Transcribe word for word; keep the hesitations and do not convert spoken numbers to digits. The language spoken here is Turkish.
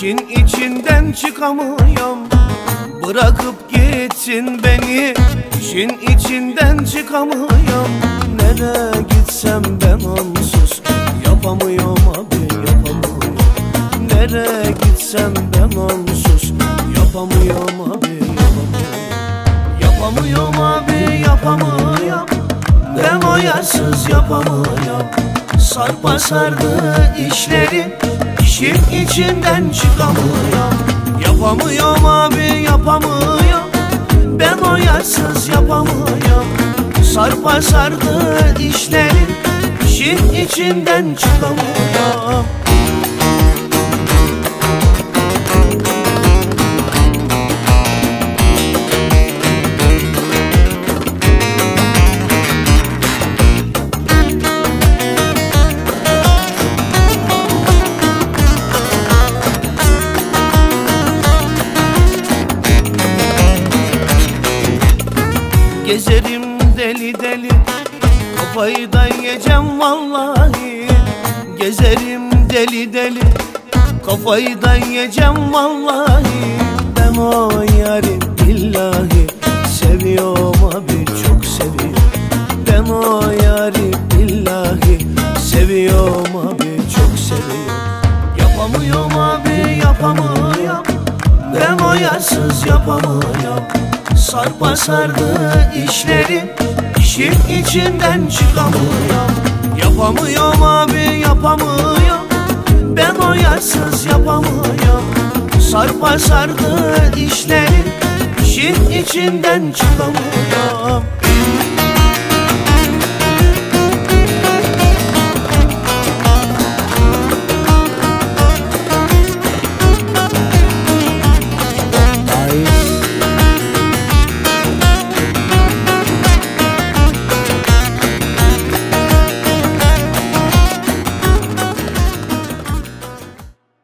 İşin içinden çıkamıyorum, bırakıp gitsin beni. İşin içinden çıkamıyorum, nereye gitsem ben onsuz yapamıyorum abi, yapamıyorum. Nereye gitsem ben onsuz yapamıyorum abi, yapamıyorum. Yapamıyorum abi, yapamıyorum. Ben o yarsız yapamıyorum. Sarpa sardı işleri, İşin içinden çıkamıyorum. Yapamıyorum abi, yapamıyorum. Ben o yarsız yapamıyorum. Sarpa sardı işleri, İşin içinden çıkamıyorum. Gezerim deli deli, kafayı da yiyeceğim vallahi. Gezerim deli deli, kafayı da yiyeceğim vallahi. Ben o yari billahi seviyorum abi, çok seviyorum. Ben o yari billahi seviyorum abi, çok seviyorum. Yapamıyorum abi, yapamıyorum. Ben o yarsız yapamıyorum. Sarpa sardı işleri, İşin içinden çıkamıyorum. Yapamıyorum abi, yapamıyorum. Ben o yarsız yapamıyorum. Sarpa sardı işleri, İşin içinden çıkamıyorum.